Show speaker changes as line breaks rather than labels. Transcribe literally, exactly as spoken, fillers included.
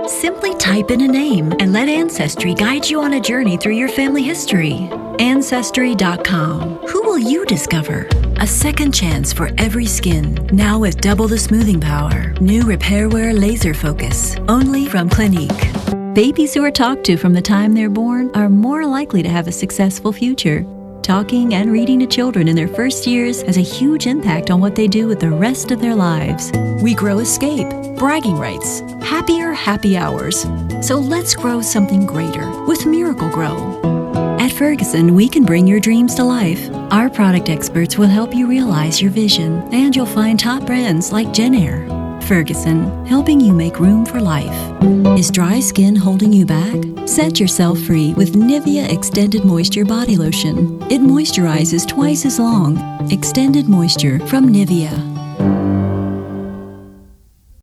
Simply type in a name and let Ancestry guide you on a journey through your family history. Ancestry dot com. Who will you discover? A second chance for every skin. Now with double the smoothing power. New Repairwear Laser Focus. Only from Clinique. Babies who are talked to from the time they're born are more likely to have a successful future. Talking and reading to children in their first years has a huge impact on what they do with the rest of their lives. We grow escape, bragging rights, happier happy hours. So let's grow something greater with Miracle Grow. At Ferguson, we can bring your dreams to life. Our product experts will help you realize your vision, and you'll find top brands like JennAir. Ferguson, helping you make room for life. Is dry skin holding you back? Set yourself free with Nivea Extended Moisture Body Lotion. It moisturizes twice as long. Extended moisture from Nivea.